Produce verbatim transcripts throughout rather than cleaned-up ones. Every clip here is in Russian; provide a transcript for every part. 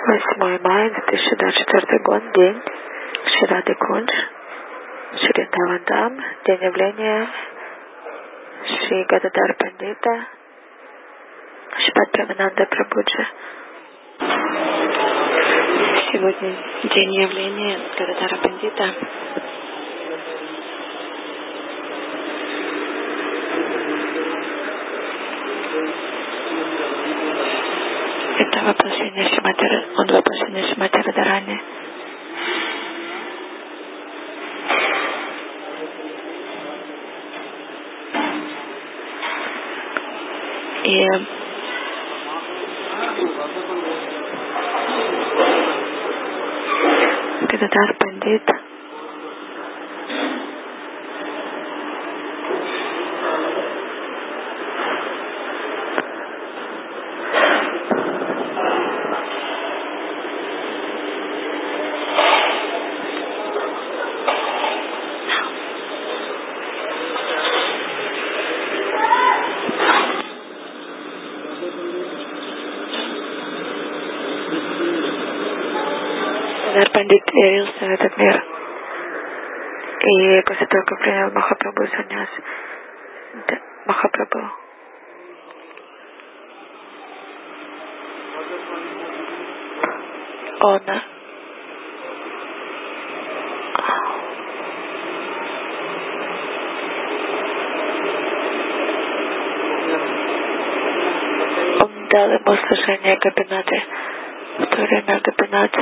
восьмое мая две тысячи двадцать четвёртый год, день Шрады Кунж, Шри Давандам, день явления Шри Гададар Пандита, Шипат Прамананда Прабhuджи. Сегодня день явления Гададара Пандита. Это воплощение Шримати, он воплощение Шримати Радхарани. И Гададар Пандит Гададар Пандит явился в этот мир. И после того, как принял Махапрабху саньяс, Махапрабху он он дал ему служение Гопинаты. В то время Гопинат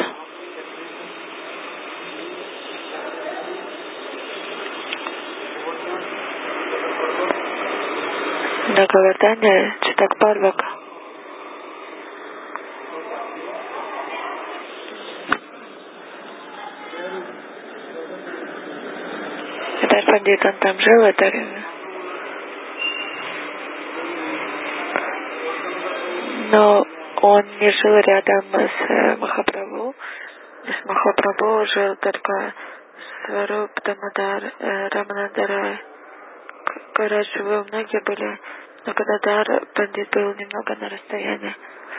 на Говардане Читак Парвак Гададар Пандит, он там жил в это время. Но он не жил рядом с Махапрабху. С Махапрабху жил только Сваруп Дамодар, Раманандарай. Карадживы многие были, но Гададар Пандит был немного на расстоянии.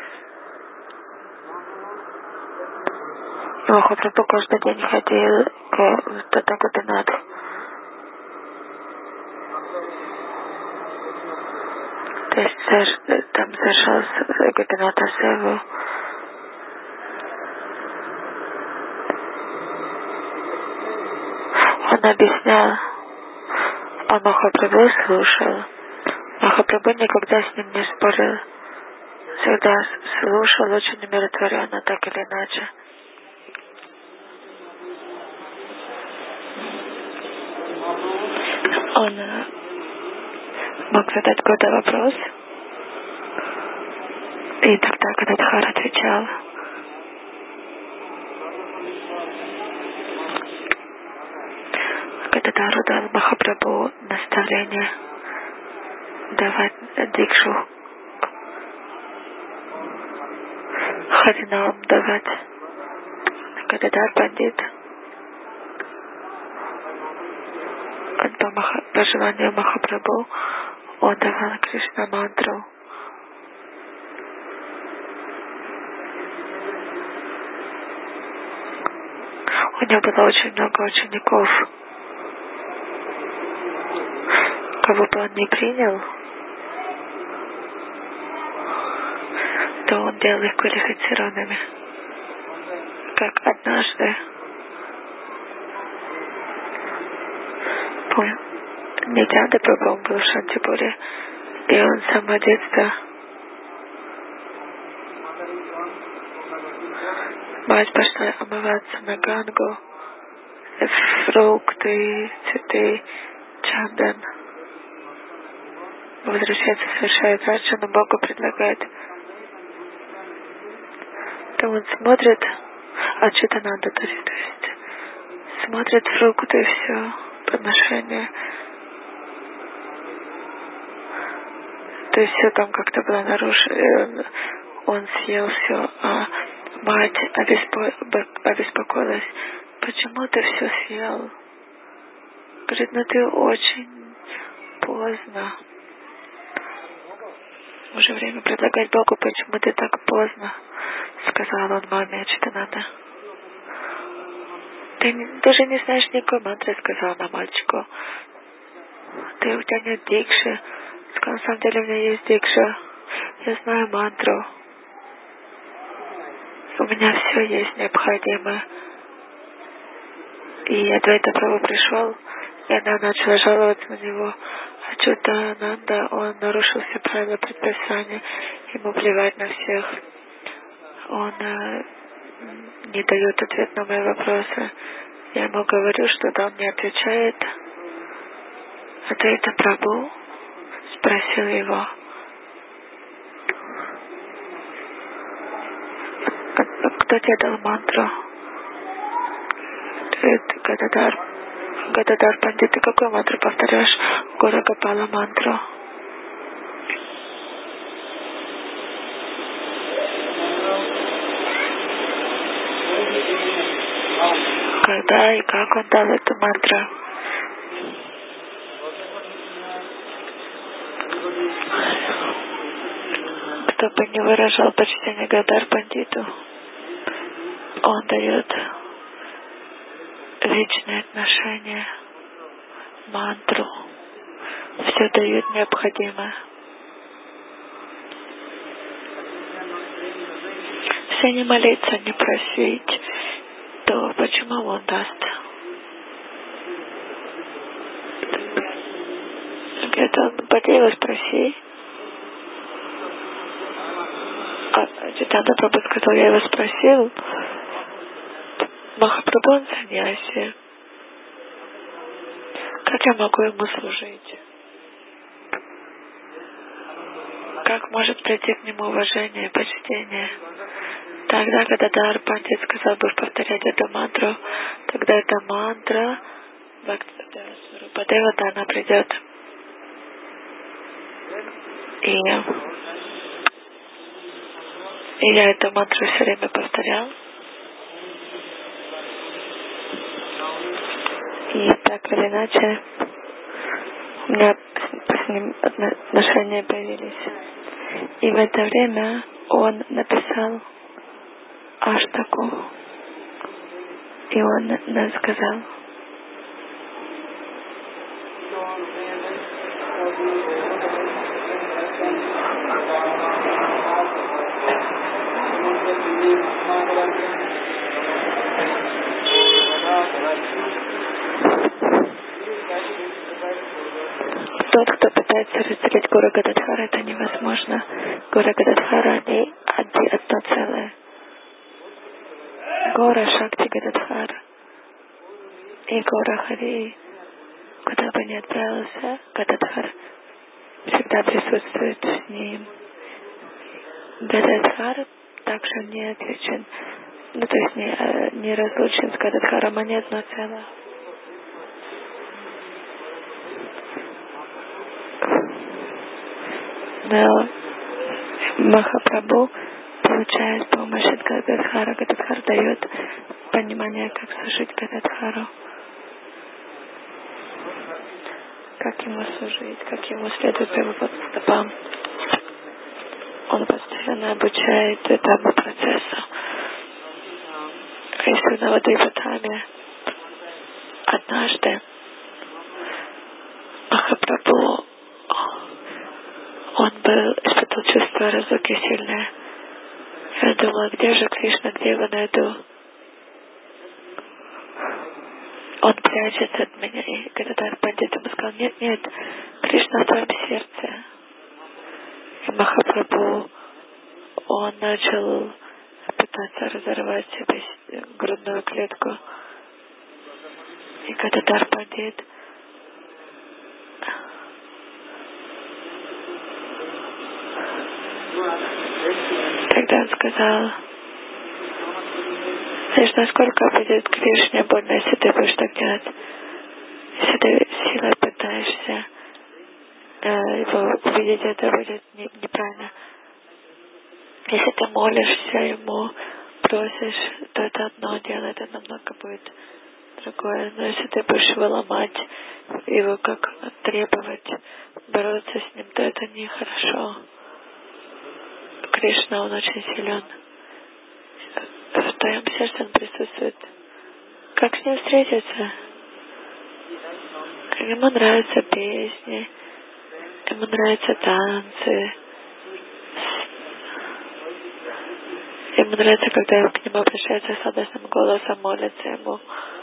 И Махапрабху каждый день ходил к Татагопинату. То есть там совершал Гопината Севу. Он объяснял, а Махапрабху слушал. Махапрабху никогда с ним не спорил. Всегда слушал очень умиротворенно, так или иначе. Он мог задать какой-то вопрос, и тогда Гададхар отвечал. Гададхар дал Махапрабху наставление давать дикшу, харинам давать. Гададар Пандит, он по, Маха, по желанию Махапрабху, он давал Кришна мантру. У него было очень много учеников. Кого бы он не принял, то он делал их квалифицированными. Как однажды, помню, Нитянанда Прабху был в Шантипуре, и он с самого детства мать пошла омываться на Гангу, фрукты, цветы, чандан. Возвращается, совершает арчану, Богу предлагает. То он смотрит, а Читананда, то есть, то есть смотрит фрукты и все, подношения. То есть все там как-то было нарушено, он, он съел все, а мать обеспо... обеспокоилась. Почему ты все съел? Говорит, ну ты очень поздно. Уже время предлагать Богу, почему ты так поздно? сказал он маме, что надо. Ты, ты же не знаешь никакой мантры, сказала она мальчику. Ты, у тебя нет дикши. Сказал, на самом деле у меня есть дикша. Я знаю мантру. У меня все есть необходимое. И Адвайта Прабху пришел, и она начала жаловаться на него. А что-то Ананда, он нарушил все правила предписания. Ему плевать на всех. Он э, не дает ответ на мои вопросы. Я ему говорю, что-то он не отвечает. Адвайта Прабху спросил его. Кто тебе дал мантру? Это Гададар. Гададар Пандит, ты какую мантру повторяешь? Гора Гопала мантру. Когда и как он дал эту мантру? Кто бы не выражал почтение Гададар Пандиту, он дает вечные отношения, мантру, все дает необходимое. Если не молиться, не просить, то почему он даст? Где-то он поди его спроси. А Чайтанья Прабху сказал, я его спросил. Махапрабху он саньяси. Как я могу ему служить? Как может прийти к нему уважение и почтение? Тогда, когда Гададар Пандит сказал, будешь повторять эту мантру, тогда эта мантра Бхактивинода Сварупадева, она придет. И, и я эту мантру все время повторял. И так или иначе у меня с ним отношения появились. И в это время он написал Аштаку. И он нам сказал. Тот, кто пытается разделить Гора Гададхара, это невозможно. Гора Гададхара не одно целое. Гора Шакти Гададхара и Гора Хари, куда бы ни отправился, Гададхар всегда присутствует с ним. Гададхар также не отличен, ну то есть не, не разлучен с Гададхаром, они одно целое. Но Махапрабху получает помощь от Гададхара. Гададхар дает понимание, как служить Гададхару. Как ему служить, как ему следует по его стопам. Он постоянно обучает этому процессу. Если на Вадиватаме однажды Махапрабху, он был, испытал чувство разлуки сильное. Я думала, где же Кришна, где его найду? Он прячется от меня. И Гададар Пандит ему сказал, нет, нет, Кришна в твоем сердце. И Махапрабху, он начал пытаться разорвать себе грудную клетку. И Гададар Пандит тогда он сказал, знаешь, насколько будет Кришне больно, если ты будешь так делать. Если ты силой пытаешься э, его увидеть, это будет не, неправильно. Если ты молишься ему, просишь, то это одно дело, это намного будет другое. Но если ты будешь его ломать, его как требовать, бороться с ним, то это нехорошо. Кришна, он очень силен. твоем сердце Он присутствует. Как с Ним встретиться? Ему нравятся песни, Ему нравятся танцы, Ему нравится, когда к Нему обращаются с радостным голосом, молятся Ему.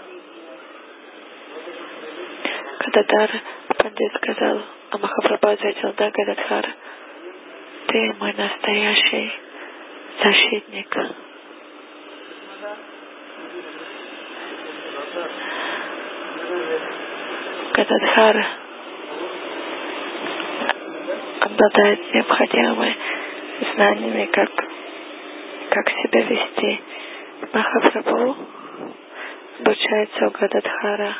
Гададхар Пандит сказал, а Махапрабху ответил: да, Гададхар, ты мой настоящий защитник. Гададхар обладает необходимыми знаниями, как, как себя вести. Махапрабху обучается у Гададхара.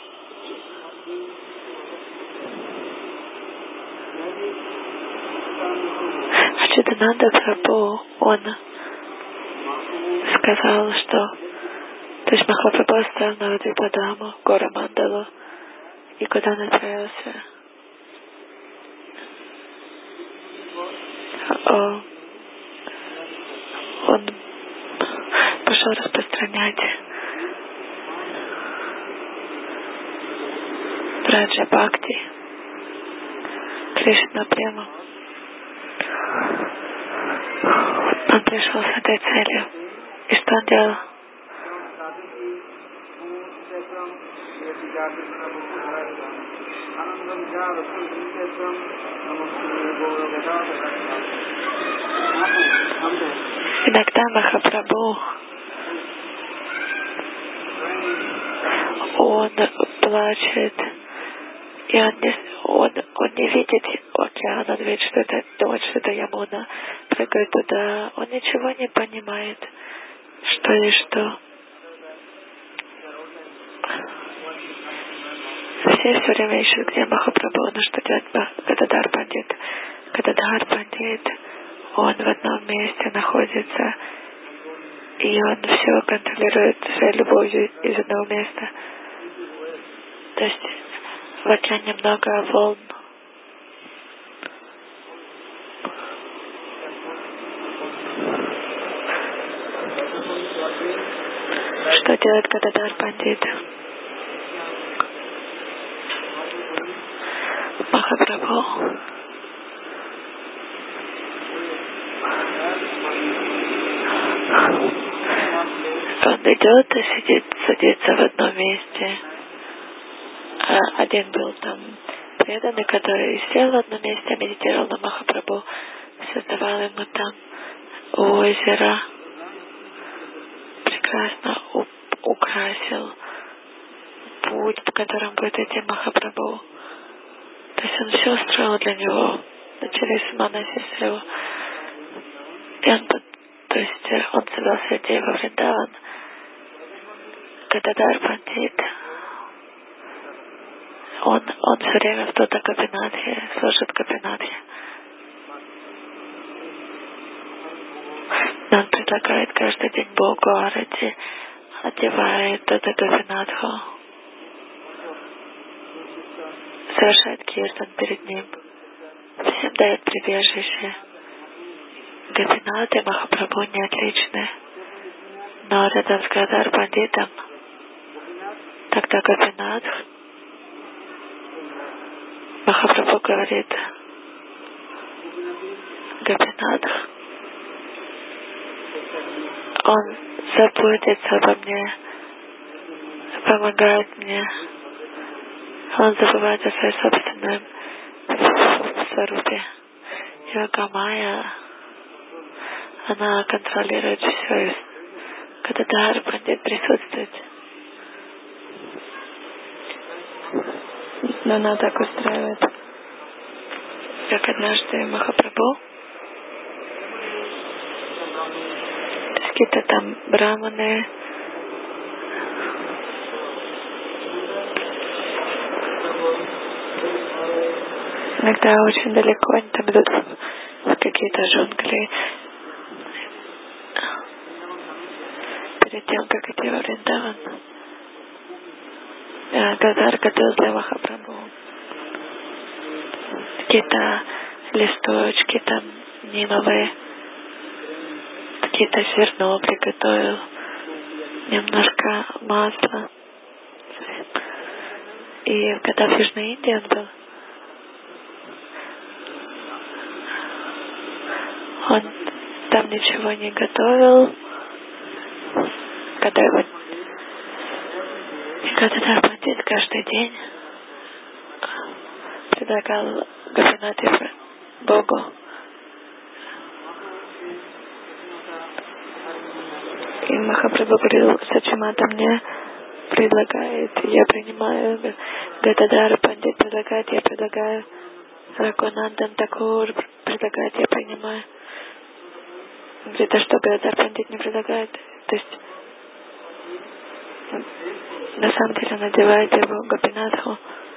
Ачитананда Прабху, он сказал, что то есть Махапрабху оставил Навадвипадаму, гору Мандалу, и куда он отправился? Он пошел распространять Браджа Бхакти, Кришна Прему. Он пришел с этой целью. И что он делал? Иногда Махапрабху, он плачет, и он не, он, он не видит океан, он видит, что это, думает, что это Ямуна, прыгает туда, он ничего не понимает, что и что. Все все время ищут, где Махапрабху, но что делать Гададхар Пандит? Гададхар Пандит, он в одном месте находится, и он все контролирует своей любовью из одного места. То есть в океане много волн. Что делает Гададхар Пандит? Махапрабху он идет и сидит, садится в одном месте. А один был там преданный, который сел в одном месте, медитировал на Махапрабху, создавал ему там озеро, прекрасно украсил путь, по которому будет идти Махапрабху. То есть он все устроил для него. Начались манаси его. И он, то есть он собирался идти во Вриндаван. Гададхар Пандит, он, он все время в Тота Гопинатхе, служит Гопинатхе. Он предлагает каждый день Богу арати, одевает Тота Гопинатху, совершает киртан перед ним, всем дает прибежище. Гопинат и Махапрабху не отличны, но рядом с Гададхар Пандитом тогда Гопинат, Махапрабху говорит: Гопинат, он заботится обо мне, помогает мне, он забывает о своей собственной сварупе. Йога-майя, она контролирует все. Гададхар Пандит присутствует. Но она так устраивает. Как однажды Махапрабху, какие-то там браманы, иногда очень далеко, они там идут в какие-то джунгли. Перед тем, как идти во Вриндаван, Гададхар готовил для Махапрабху какие-то листочки там нимовые, какие-то зерно приготовил, немножко масла. И когда в Южной Индии он был, он там ничего не готовил, когда его Гададар Пандит каждый день предлагал Гопинатхи Богу. И Махапрабху говорил, Сачимата мне предлагает, я принимаю, Гададар Пандит предлагает, я предлагаю, Рагунандан Такур предлагает, я принимаю. Где-то что Гададар Пандит не предлагает, то есть на самом деле надевает его Гопинатху,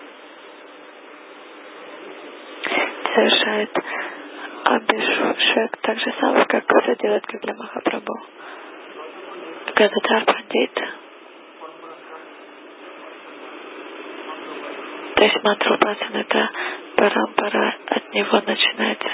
совершает Абхишек так же самое, как это делает, как для Махапрабху. Гададар Пандит. То есть мантра Упасана — это парампара, от него начинается.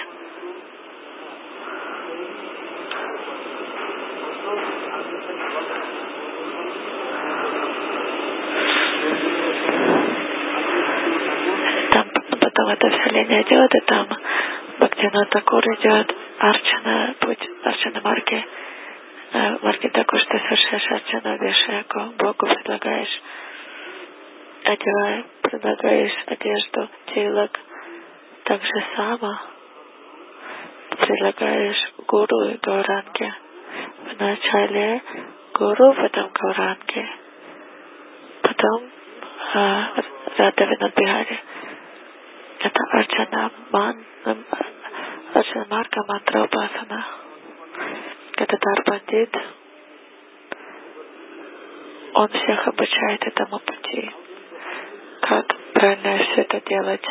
Там потом это вся линия идет, и там Бхактивинод Такур идет, Арчана, путь Арчана Марги. Марги Такур, что совершаешь Арчану Абхишеку, Богу предлагаешь, одеваешь, предлагаешь одежду, тилак, так же само предлагаешь гуру и гауранги. Вначале гуру, потом гауранги, потом а, Рада Винод Бихари. Это Арчана Ман, Арчана Марга Мантра Упасана. Гададар Пандит, он всех обучает этому пути, как правильно все это делать.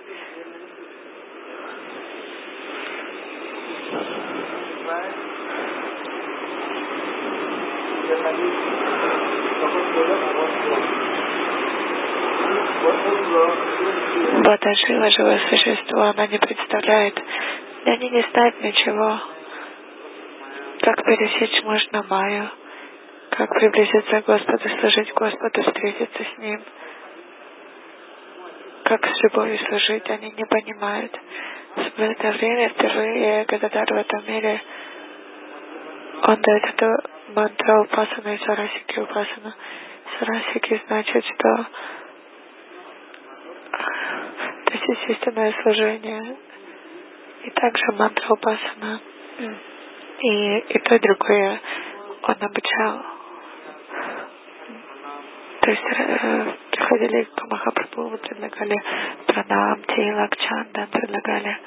Бата Шива, живое существо, она не представляет, и они не знают ничего, как пересечь можно Майю, как приблизиться к Господу, служить Господу, встретиться с Ним, как с любовью служить, они не понимают. В это время впервые Гададар в этом мире, он дает эту мантру Упасана и Сарасики Упасана. Сарасики значит, что то есть естественное служение. И также мантра Упасана. И, и то, и другое он обучал. То есть э, приходили к Махапрабху, предлагали пранам, тилак, чандан, предлагали.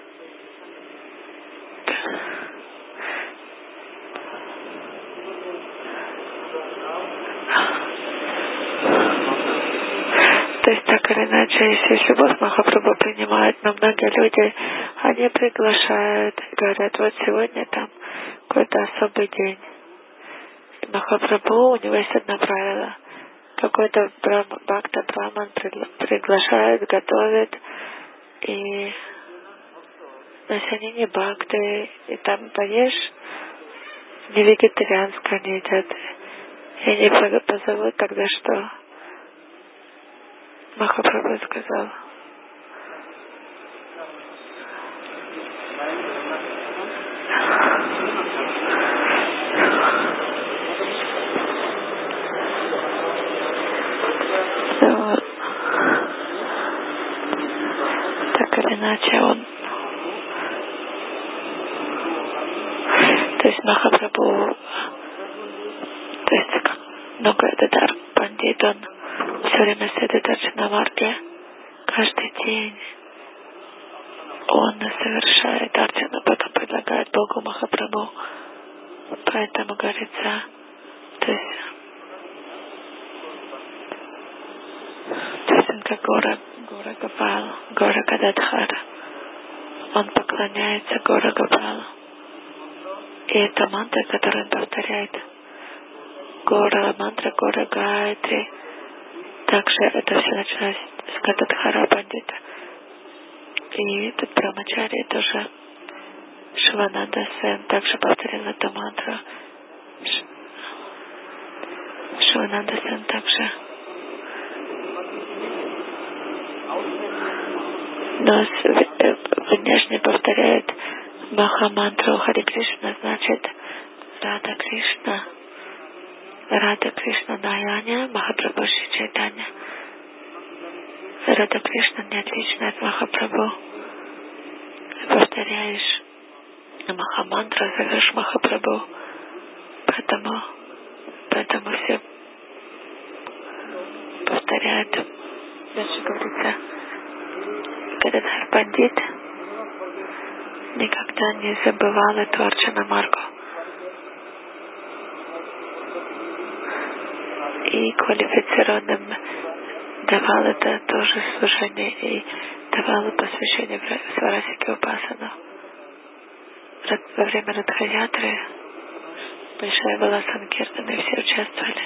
То есть так или иначе, если есть любовь, Махапрабху принимает, но многие люди, они приглашают, говорят, вот сегодня там какой-то особый день. И Махапрабху, у него есть одно правило. Какой-то брам, бхакта браман приглашает, готовит, и но если они не бхакты, и там поешь, не вегетарианское не едят, и они позовут, тогда что? Махапрабху сказал. So, так или иначе он, то есть Махапрабху, то есть много Гададар Пандит, он все время следует Арчана Марге, каждый день он совершает Арчану, потом предлагает Богу Махапрабху. Поэтому говорится, то есть, то есть он как Гора, Гора Гопал, Гора Гададхара. Он поклоняется Гора Гопалу. И это мантра, которую он повторяет. Гора, мантра Гора Гайатри. Также это все началось с Гададхара Пандита. И тут Брамачари тоже Шивананда Сен также повторил эту мантру. Бхактивинода Сан также нас внешне повторяет Махамантру Хари Кришна, значит Рада Кришна, Рада Кришна Наяня, Махапрабху Шри Чайтанья. Рада Кришна не отлична от Махапрабху. Повторяешь Махамантру, зовешь Махапрабху. Поэтому, поэтому все повторяют. Дальше говорится, Гададхар Пандит никогда не забывал эту Арчана Маргу. И квалифицированным давал это тоже служение и давал посвящение в Сварасики Упасану. Во время Радхаятры большая была Санкиртана, и все участвовали.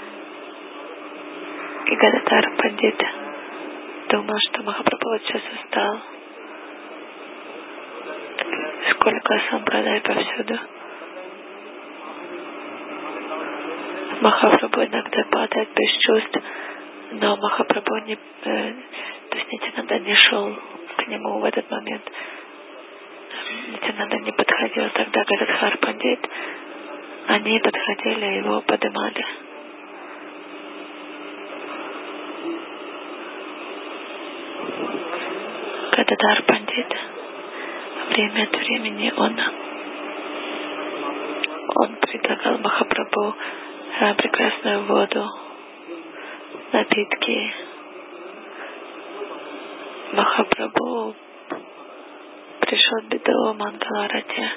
И Гададхар Пандит думал, что Махапрабху вот сейчас устал. Сколько сампрадай повсюду. Махапрабху иногда падает без чувств, но Махапрабху не, э, то есть Нитянанда не шел к нему в этот момент. Нитянанда не подходил, тогда Гададхар Пандит, они подходили и его поднимали. Гададхар Пандит время от времени он, он предлагал Махапрабху э, прекрасную воду, напитки. Махапрабху пришел в беду Мангаларати.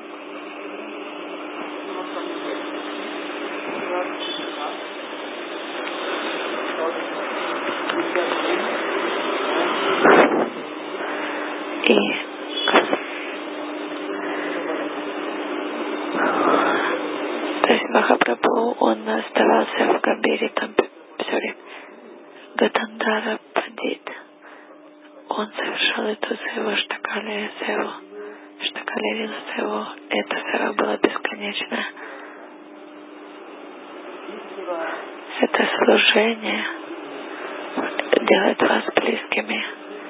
И то есть Махапрабху, он оставался в Гамбире там все время. Гатандара Пандит, он совершал эту севу, штакали севу, штакалерил севу. Эта сева была бесконечная. Это служение делает вас близкими.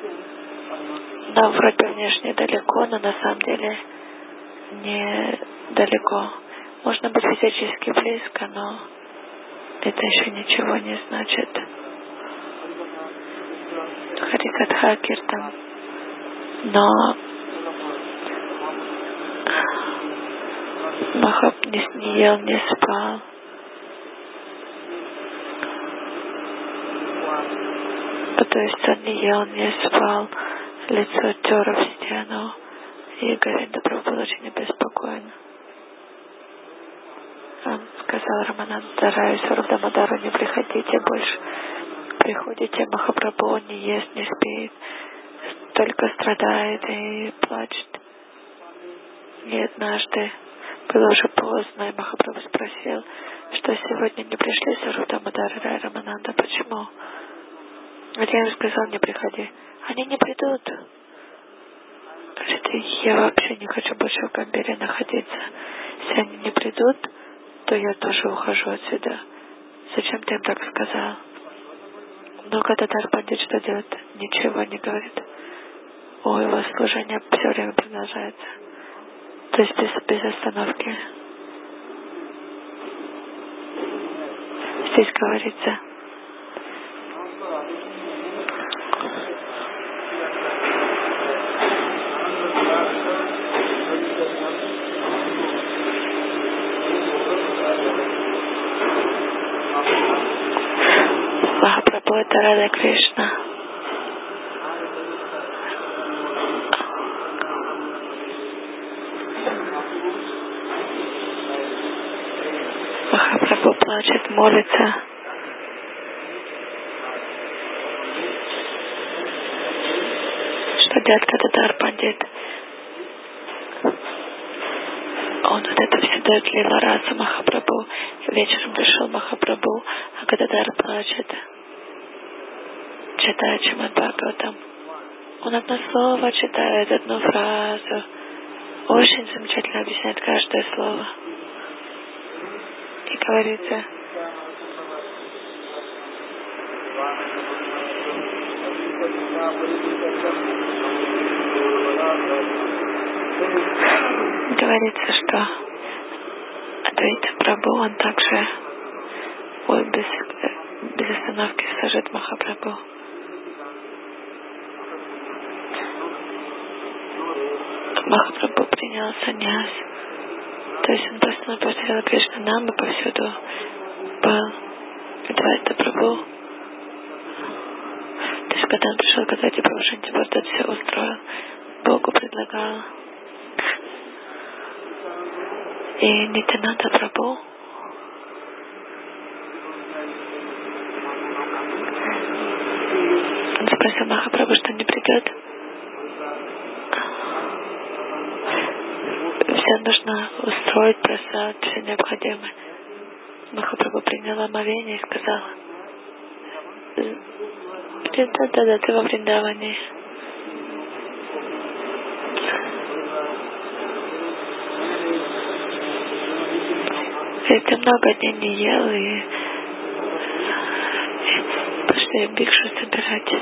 Но вроде внешне далеко, но на самом деле не далеко. Можно быть физически близко, но это еще ничего не значит. Харикатха Киртан. Но Махап не, не ел, не спал. То есть он не ел, не спал, лицо тер в стену, и Говинда Прабху был очень обеспокоен. Он сказал Рамананда Раю, Сарвдамадару, не приходите больше. Приходите, Махапрабху не ест, не спит, только страдает и плачет. И однажды было уже поздно, и Махапрабху спросил, что сегодня не пришли Сарвдамадар и Рай Рамананда, почему? Вот я им сказал, не приходи. Они не придут. Говорит, я вообще не хочу больше в Гамбире находиться. Если они не придут, то я тоже ухожу отсюда. Зачем ты им так сказал? Но Гададхар Пандит что делает? Ничего не говорит. О, его служение все время продолжается. То есть без, без остановки. Здесь говорится, Махапрабху — это Рада Кришна. Махапрабху плачет, молится. Что делает Гададхар Пандит? Он вот это все дает лила раса Махапрабху. Вечером пришел Махапрабху, а Гададхар плачет. Читает Шримад Бхагаватам. Он одно слово читает, одну фразу. Очень замечательно объясняет каждое слово. И говорится, Говорится, что Адвайта Прабху, он также ой, без, без остановки служит Махапрабху. Махапрабху принял саньяс. То есть он просто напустил Кришна нам и повсюду был Адвайта Прабху. То есть когда он пришел к Адвайте Прабху, Шантипур, тот все устроил. Богу предлагал. И Нитянанда Прабху он спросил Махапрабху, что не придет. Все нужно устроить, просад, все необходимое. Махапрабху принял омовение и сказал: да-да-да, ты во Вриндаване. И ты много дней не ел, и, и пошли бикшу собирать.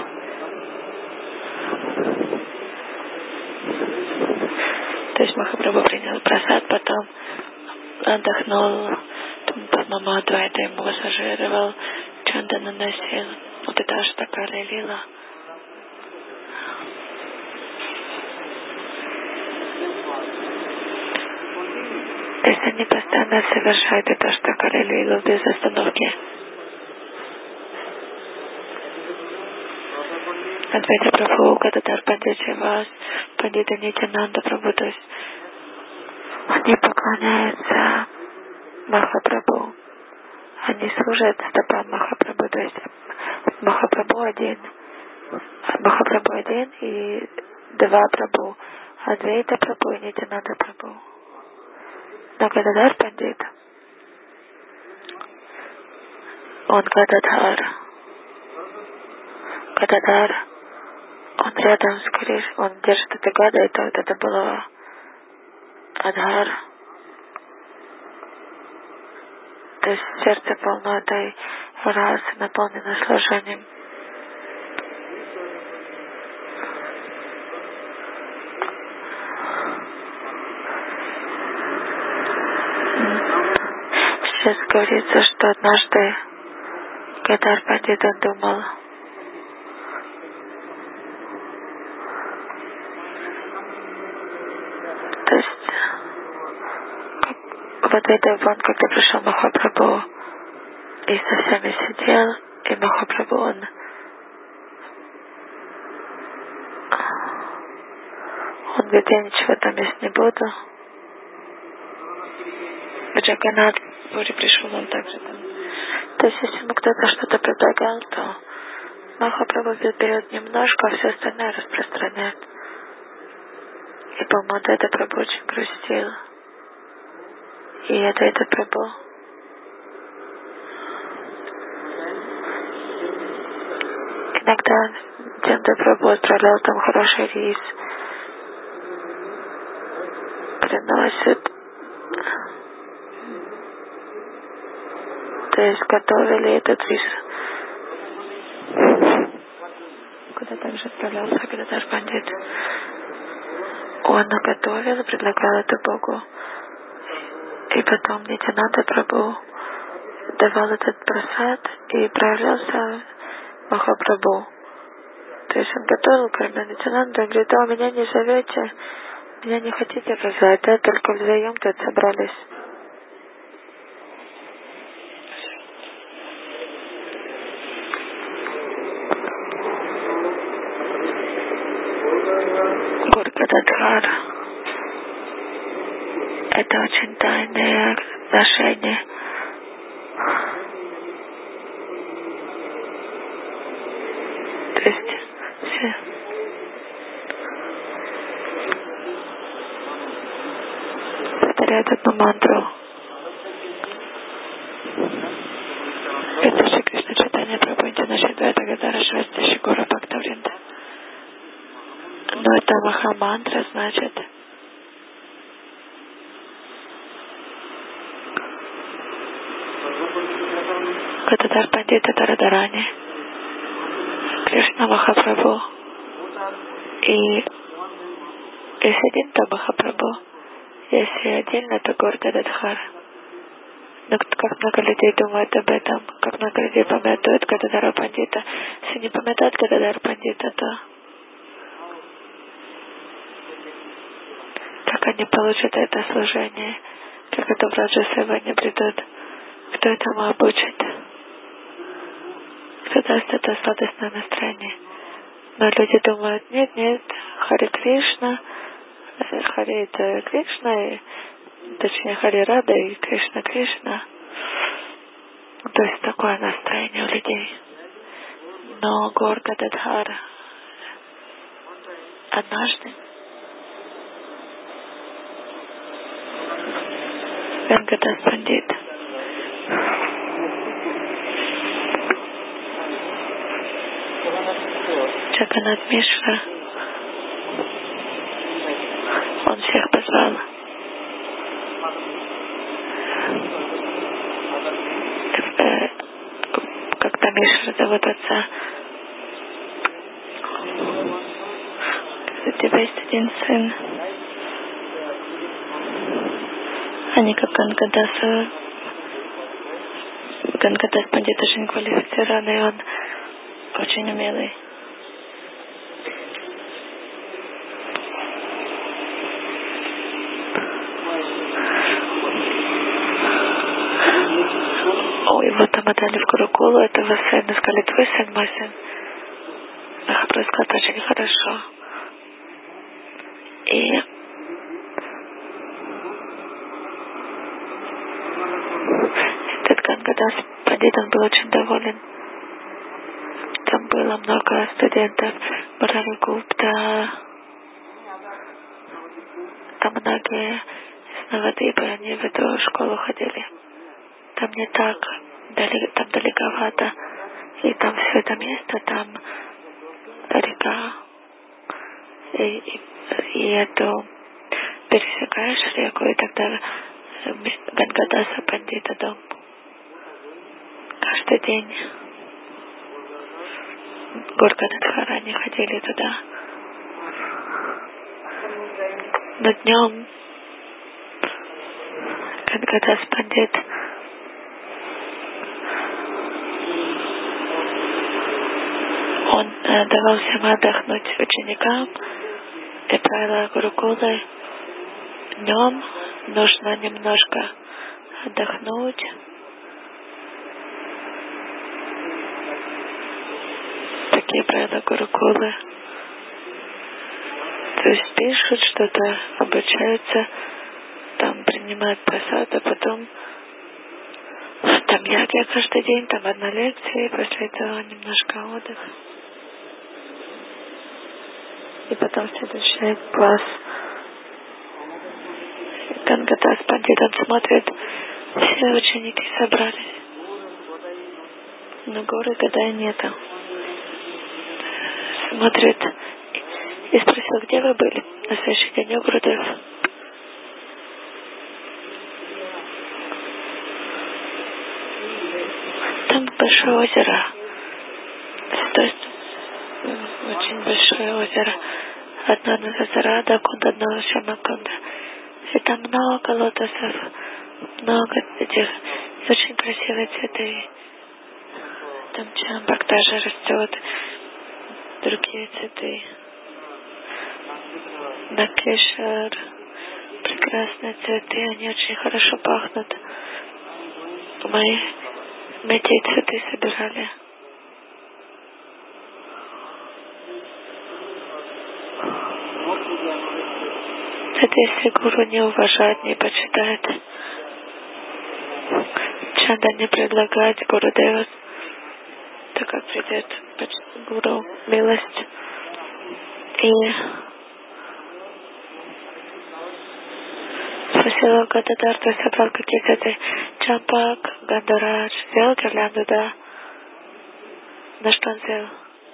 То есть Махапрабху принял прасад, потом отдохнул, Мама Адвайта ему массажировал, чанда наносил. Вот это аж такая лила. То есть они постоянно совершают это штакали лилу без остановки. Адвайта Прабху, Гададар Пандит Шивас, Пандита Нитянанда Прабху, то есть они поклоняются Махапрабху. Они служат стопам Махапрабху, то есть Махапрабху один. Махапрабху один и два Прабху. Адвайта Прабху и Нитянанда Прабху. Но Гададар Пандит, он Гададхар. Гададар, он рядом с Кришной, он держит это Гада, это вот это было Адхар. То есть сердце полно этой расы, наполнено служением. Сейчас говорится, что однажды Гададар Пандит, он думал, то есть вот это он, когда пришел Махапрабху и со всеми сидел, и Махапрабху, он он говорит: я ничего там есть не буду. В Джаганнат Пури пришел, он также там. То есть если ему кто-то что-то предлагал, то Махапрабху берет немножко, а все остальное распространяет. И, по-моему, от этого Прабху очень грустил. И это это Прабху. Иногда Нитянанда Прабху отправлял там хороший рис, приносит. То есть готовили этот рис. Куда также отправлялся Гададар Пандит. Он наготовил, предлагал это Богу. И потом Нитянанда Прабху давал этот прасад и проявлялся Махапрабху. То есть он готовил, кормил Нитянанда, он говорит: а меня не зовете, меня не хотите позвать, да, только вдвоем тут собрались. Гададхар. Это очень тайные отношения. То есть все. Повторяют одну мантру. Это Шри Кришна Чайтанья Прабху Нитянанда Адвайта Гададара Шивасти Шри Гора Бхактавринда. Но это махамантра, значит, Гададар Пандита Тарадарани, Кришна Махапрабху и если один, то Махапрабху, если отдельно, то Гор Гададхар. Но как много людей думают об этом, как много людей помятуют Гададара Пандита. Если не помятают Гададар Пандита, то как они получат это служение, как это в Раджа-сейва не придут, кто этому обучит, кто даст это сладостное настроение. Но люди думают, нет, нет, Харе Кришна, Харе это Кришна, и, точнее Харе Рада и Кришна Кришна. То есть такое настроение у людей. Но Гор Гададхар однажды Венгатас Пандит Джаганнат Мишра, он всех позвал. Когда Мишра зовут отца, у тебя есть один сын. Они как Ганgadasa, Ганgadас Пандит очень квалифицированный, он очень умелый. О, его там отдали в Гурукулу, этого сына, сказали, твой сын, мой сын. Махапрабху сказал, это очень хорошо. И этот Ганgadас Пандит, он был очень доволен. Там было много студентов, Мурари Гупта, там многие из Навадвипы, они в эту школу ходили. Там не так, дали, там далековато, и там все это место, там река, и, и, и эту пересекаешь реку, и тогда Ганgadаса Пандита дом. Каждый день Гор Гададхара они ходили туда. Но днем Ганgadас Пандит он э, давал всем отдохнуть ученикам, и правила Гурукулы днем нужно немножко отдохнуть. Такие правила Гурукулы. То есть пишут что-то, обучаются, там принимают просад, а потом там ягья каждый день, там одна лекция, и после этого немножко отдых. И потом следующий класс. Ганgadас Пандит, он смотрит, все ученики собрались, но горы Гадая нету. Смотрит и спросил, где вы были на следующий день у Гурудев. Там большое озеро. То есть очень большое озеро. Одно называется Рада Кунд, одно Шамакунда. И там много лотосов, много этих, очень красивые цветы. Там чампак тоже растет, другие цветы. Накешар, прекрасные цветы, они очень хорошо пахнут. Мы, мы эти цветы собирали. Это если гуру не уважает, не почитает. Чанда не предлагает Гурудеву, так как придет гуру милость. И спросила Гададар, ты собрал какие цветы? Чампак, Гандарадж, взял гирлянду, да? На что он взял?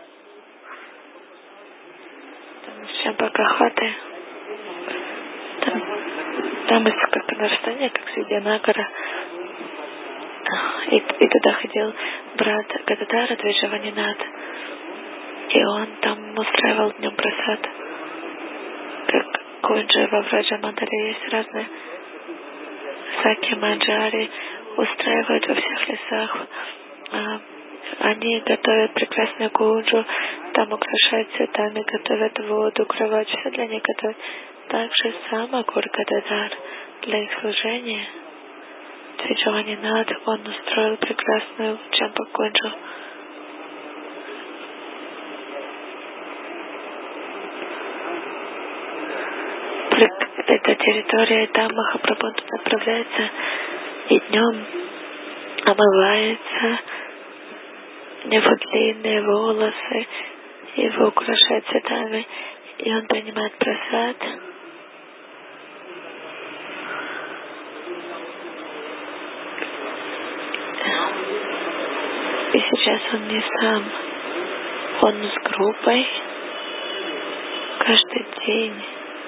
Там Чампака хаты. Там, там есть как на расстоянии, как Сидянагара. И, и туда ходил брат Гададара, Двиджаванинат, и он там устраивал днем прасад. Как Кунджи во Враджа Мандале есть разные саки, манджари, устраивают во всех лесах. А, они готовят прекрасную кунджу, там украшают цветами, готовят воду, кровать, все для них готовят. Так же само Гур Гададар для их служения. Двиджаванинат, он устроил прекрасную Джампа Кунджу. Эта территория, там Махапрабху отправляется и днем омывается, у него длинные волосы, его украшают цветами, и он принимает прасад. И сейчас он не сам, он с группой каждый день.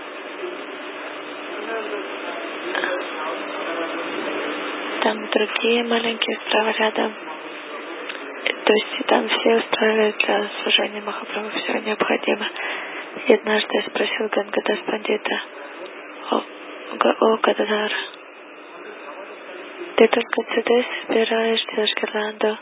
Там другие маленькие справа рядом. То есть там все устраивают для служения Махапрабху все необходимо. И однажды я спросил Гангадас Пандита: О, о Гададар, ты только цветы собираешь, делаешь гирлянду.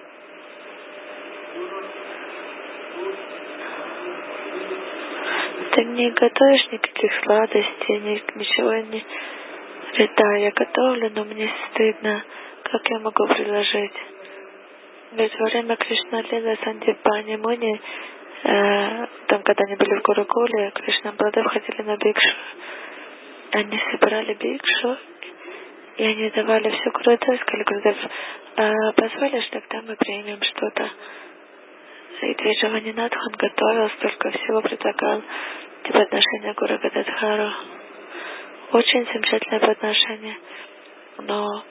Ты не готовишь никаких сладостей, ни, ничего не... Да, я готовлю, но мне стыдно. Как я могу предложить? Ведь во время Кришна-лилы Сандипани Муни, э, там, когда они были в Гурукуле, Кришна и Баладев ходили на бикшу. Они собирали бикшу, и они давали все Гурудев, сказали: Гурудев, э, позволишь, тогда мы примем что-то. И Двиджаванинат, он готовил, столько всего предлагал, типа отношения Гуру Гададхару. Очень замечательное подношение. Но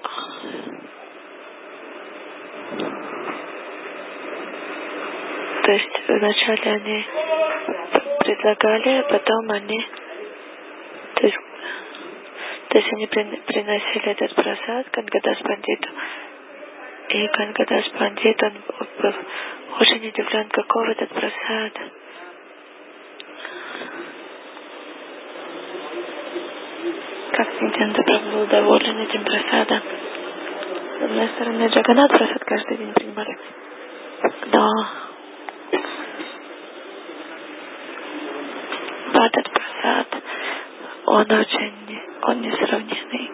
то есть вначале они предлагали, а потом они то есть, то есть они приносили этот прасад Гангадас Пандиту. И Гангадас Пандит, он был очень удивлен, каков этот прасад. Как Нитянанда Прабху был доволен этим прасадом. С одной стороны, Джаганнат прасад каждый день принимали. Но этот прасад, он очень, он несравненный.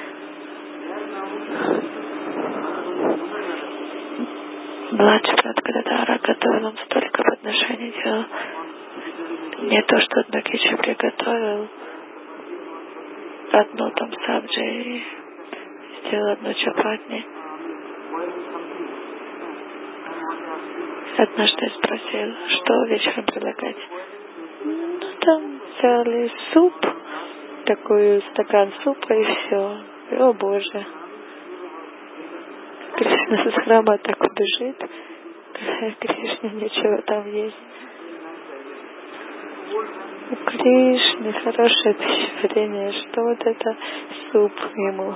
Младший брат Гададара готовил, он столько подношений делал. Не то, что Дмакичи приготовил одну там сабджи и сделал одну чапатни. Однажды спросил, что вечером предлагать. Ну, там взяли суп, такой стакан супа и все. И, о Боже. Кришна с храма так убежит. Кришне нечего там есть. У Кришны хорошее впечатление, что вот это суп ему.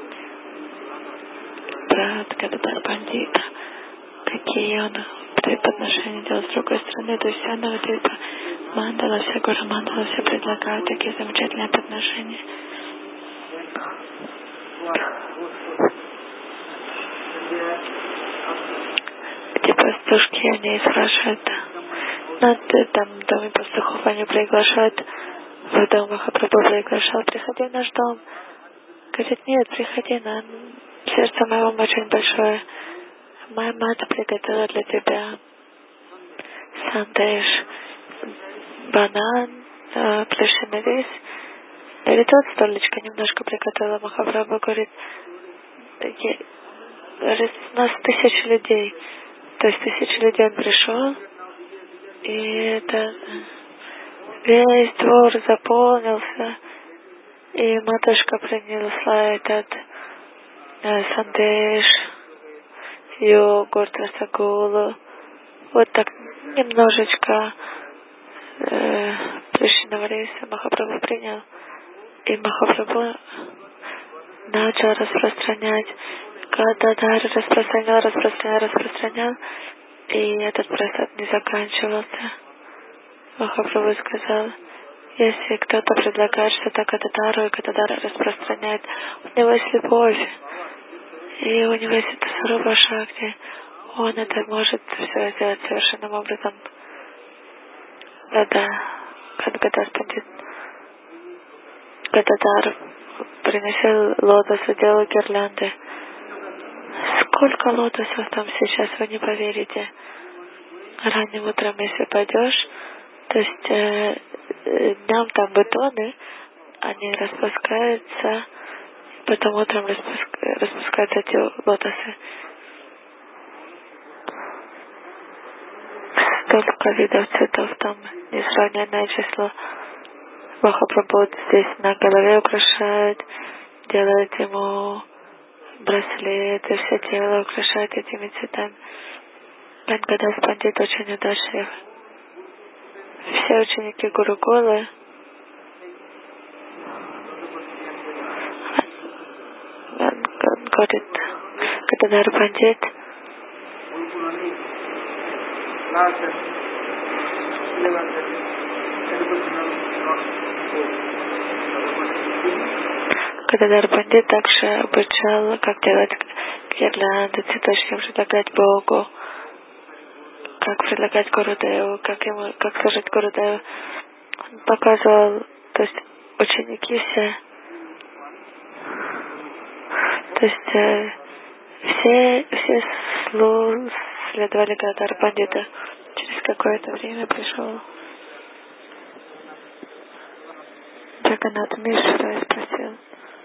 Брат Гададар Пандита, какие он подношения делал с другой стороны, то есть она вот это мандала, вся гора мандала, все предлагают такие замечательные подношения. Где пастушки, они спрашивают, ну, ты там в доме пастухов они приглашают, в дом Махапрабху приглашал, приходи в наш дом. Говорит: нет, приходи, на сердце моего очень большое. Моя мать приготовила для тебя сандеш, банан, э, плешивый рис. Говорит: вот столечко немножко приготовила. Махапрабху говорит: говорит, у нас тысячи людей. То есть тысячи людей он пришел, и это весь двор заполнился, и матушка принесла этот э, сандеш, йогурт, расагулу, вот так немножечко э, плющиного риса Махапрабху принял. И Махапрабху начал распространять Гададар распространял, распространял, распространял, и этот просад не заканчивался. Махапрабху сказал, если кто-то предлагает что-то Гададару, и Гададар распространяет, у него есть любовь, и у него есть это Сварупа Шакти, он это может все сделать совершенным образом. Да-да, как Гададар Пандит. Гададар приносил лотосы, делал гирлянды. Сколько лотосов там сейчас, вы не поверите. Ранним утром, если пойдешь, то есть э, э, днем там бутоны, они распускаются, потом утром распуск, распускаются эти лотосы. Столько видов цветов там, несравненное число. Махапрабху здесь на голове украшает, делает ему браслеты, все тело украшает этими цветами. Ганgadас Пандит очень удачлив. Все ученики Гурукулы говорит, Гададар Пандит Гададар Пандит также обучал, как делать гирлянды, цветочки, предлагать Богу, как предлагать Гурудеву, как ему, как служить Гурудеву. Он показывал, то есть ученики все, то есть э, все, все слу, следовали Гададар Пандита. Через какое-то время пришел Джаганнат Мишра и спросил: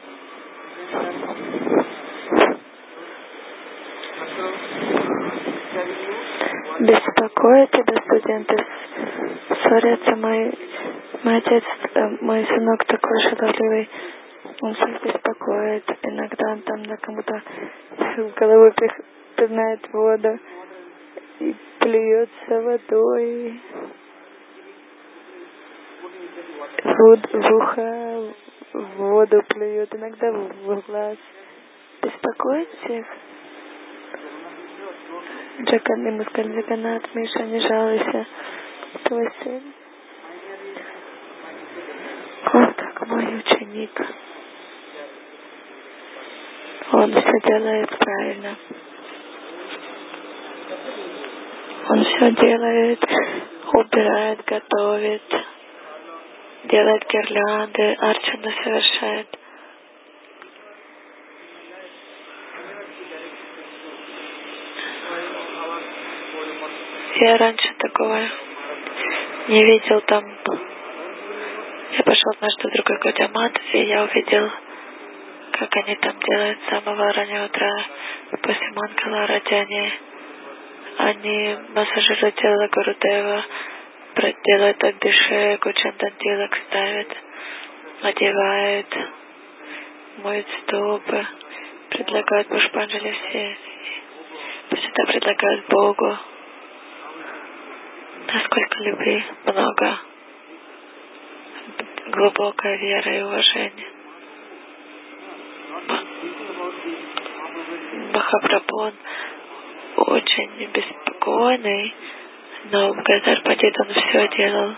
беспокоит тебя студенты? Ссорятся, мой, мой отец, мой сынок такой шаловливый, он всех беспокоит. Иногда он там на кому-то в голову пинает воду и плюется водой в, в ухо, в воду плюет, иногда в, в глаз. Беспокоит всех? Джаган, ему сказали: Джаганнат, Миша, не жалуйся, твой сын, он как мой ученик. Он все делает правильно. Он все делает, убирает, готовит, делает гирлянды, арчану совершает. Я раньше такого не видел там. Я пошел однажды в другой Гаудиамат, и я увидел, как они там делают с самого раннего утра, после Мангала-арати, они, они массажируют тело Гурудева, делают абхишек, чандантилак ставят, одевают, моют стопы, предлагают пушпанджали все, все это предлагают Богу. Насколько любви много, глубокая вера и уважение. Махапрабху очень беспокойный, но в Гададар Пандит он все делал.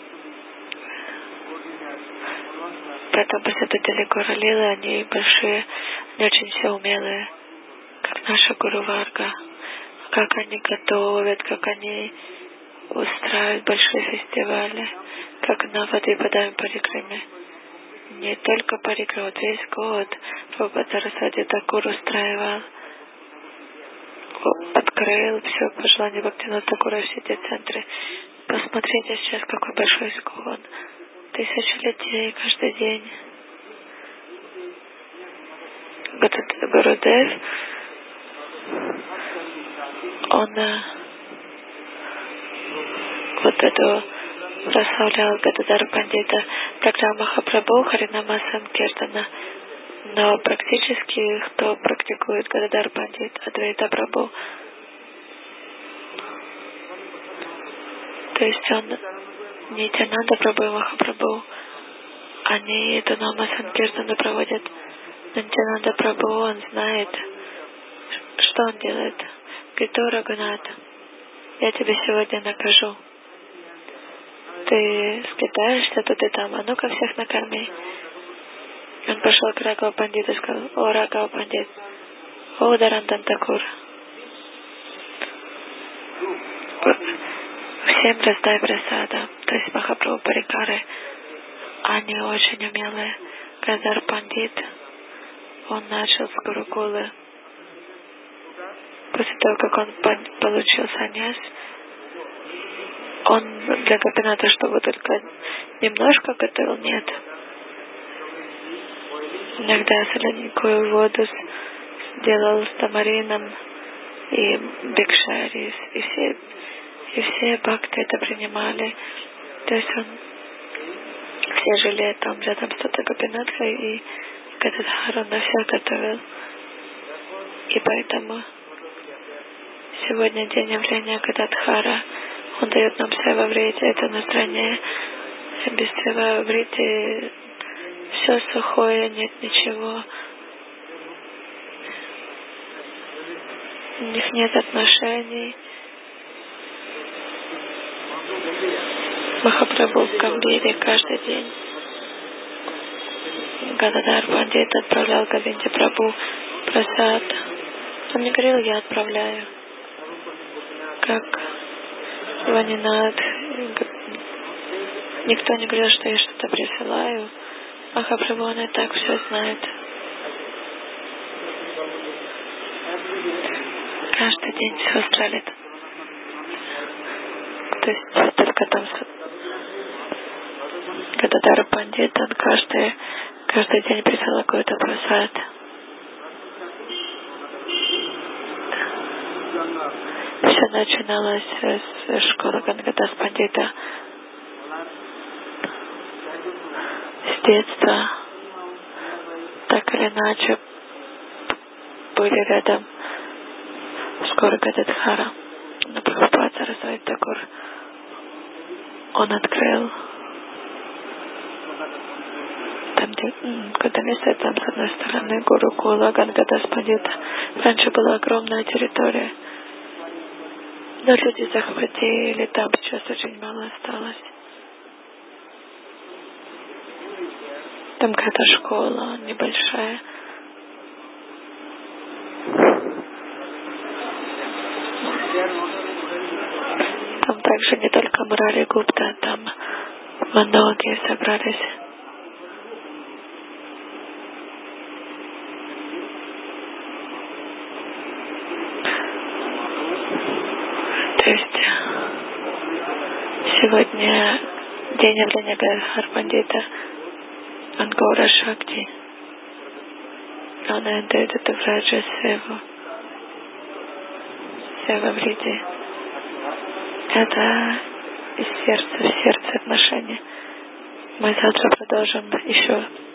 Поэтому последователи Гуру Лилы, они большие, они очень все умелые, как наша Гуру Варга, как они готовят, как они устраивают большие фестивали, как на Вадипадаме Парикраме. Не только Парикрама, вот весь год Прабхупада Сарасвати Такур устраивал, открыл все по желанию Бхактивинода Такура, все эти центры. Посмотрите сейчас, какой большой искон. Тысячи людей каждый день. Гурудев, он вот эту прославлял Гададар Пандита, программа Махапрабху, Харинама Санкиртана. Но практически кто практикует Гададар Пандит, Адвайта Прабху. То есть он Нитянанда Прабху и Махапрабху, они эту Нама Санкиртану проводят. Нитянанда Прабху, он знает, что он делает? Говорит: о, Рагунат, я тебя сегодня накажу. Ты скитаешься тут и там, а ну-ка всех накорми. Он пошел к Рагава Пандиту и сказал: о, Рагава Пандит, о, Ударантан Такур, всем раздай прасада. То есть Махапрабху Парикары, они очень умелые. Гадар Пандит, он начал с Гурукулы. После того, как он получил саньяс, он для Гопината, чтобы только немножко готовил, нет. Иногда солененькую воду делал с тамарином и бикшарис, и все, и все бхакты это принимали. То есть он, все жили там рядом с этой Гопинатхой, и Гададхар он на всех готовил. И поэтому сегодня день явления Гададхара, он дает нам севаврити, это настроение. Без севаврити все сухое, нет ничего. У них нет отношений. Махапрабху в Гамбире каждый день. Гададар Пандит отправлял Говинде Прабху прасад. Он не говорил: я отправляю. Как Ванинат. Никто не говорил, что я что-то присылаю. Махапрабху, он и так все знает. Каждый день все стрелит. То есть только там Гададар Пандит, он каждый, каждый день присылал какой-то прасад. Все начиналось с школы Гангадас Пандита. С детства, так или иначе, были рядом с горой Гададхара. Но Прабхупад Сарасвати Такур, он открыл там, где, когда место, там с одной стороны Гурукула, Гангадас Пандита. Раньше была огромная территория, но люди захватили, там сейчас очень мало осталось. Там какая-то школа небольшая. Там также не только Мурари Гупта, там многие собрались. То есть сегодня день явления Гададхар Пандита, Ангора Шакти. Он дает это в Раджа Севу. Сева в Риде. Это из сердца в сердце отношения. Мы завтра продолжим еще